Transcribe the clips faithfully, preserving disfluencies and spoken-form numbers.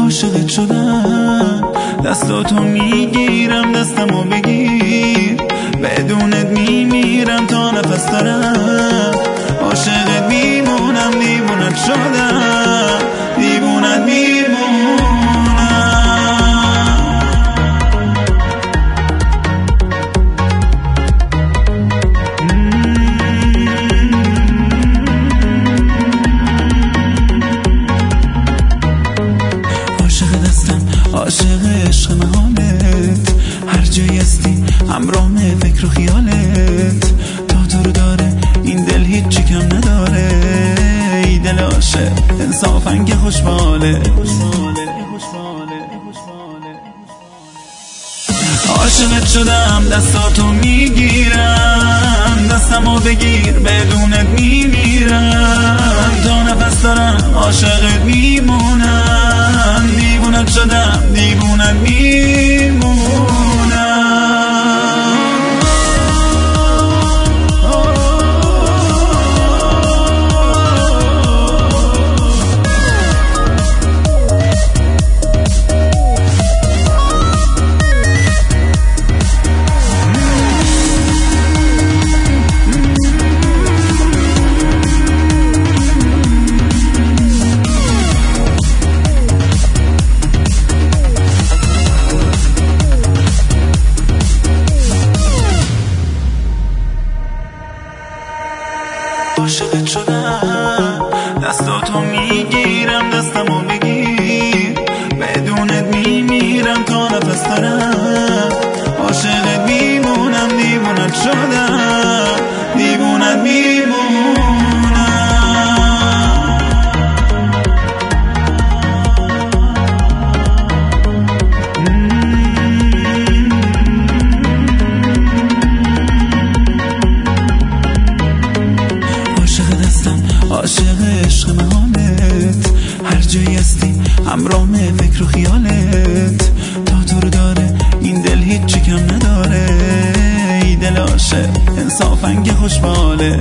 عاشقت شدم، دستاتو میگیرم دستمو بگیر، بدونت میمیرم تا نفس دارم، عاشقت میمونم دیوونت شدم، دیوونت میمونم. عاشق دستم، عاشق عشق محالت، هر جایی هستی همراه فکر و خیالت، تا تو رو داره این دل هیچی کم نداره، ای دل عاشق انصافاً که خوشباله. عاشقت شدم، دستاتو میگیرم، دستمو بگیر بدونت میمیرم، تا نفس دارم عاشقت میمونم، دیوونت شدم دیوونت میمونم. عاشقت شدم، دستاتو میگیرم دستمو بگیر، بدونت میمیرم تا نفس دارم، عاشقت میمونم دیوونت شدم، دیوونت میمونم. عاشق عشق محالت، هر جایی هستی همراه فکر و خیالت، تا تو رو داره این دل هیچی کم نداره، ای دل عاشق انصافاً که خوشباله.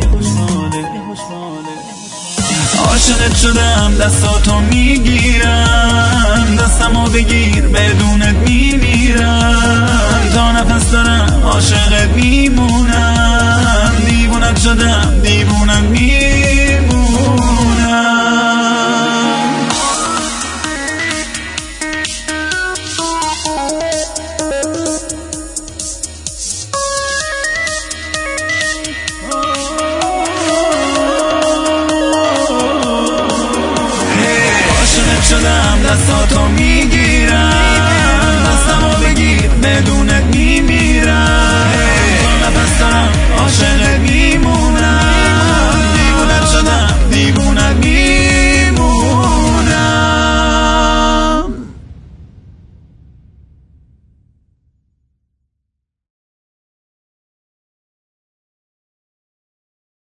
عاشقت شدم، دستاتو میگیرم، دستمو بگیر بدونت میمیرم، تا نفس دارم عاشقت میمونم، دیوونت شدم دیوونت میمونم. عاشقت شدم، دستاتو میگیرم، دستمو بگیر بدونت